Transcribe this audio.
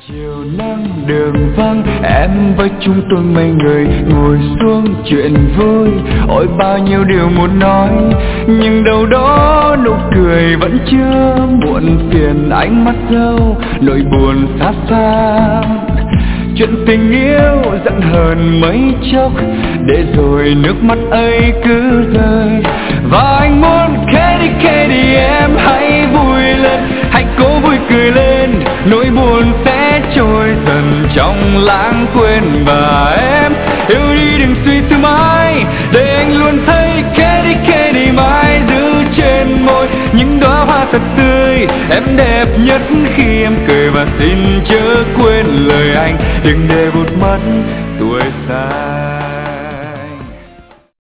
Chiều nắng đường vắng, em với chúng tôi mấy người ngồi xuống chuyện vui. Ôi bao nhiêu điều muốn nói, nhưng đâu đó nụ cười vẫn chưa muộn phiền. Ánh mắt dâu nỗi buồn xa xa, chuyện tình yêu giận hờn mấy chốc, để rồi nước mắt ấy cứ rơi. Và anh muốn Katy em hãy vui lên, hãy cố vui cười lên, nỗi buồn sẽ trôi dần trong lãng quên. Và em yêu đi đừng suy tư mãi, để anh luôn thấy Katy mãi giữ trên môi những đóa hoa thật tươi. Em đẹp nhất khi em cười, và xin chớ quên lời anh, đừng để vụt mất tuổi xa.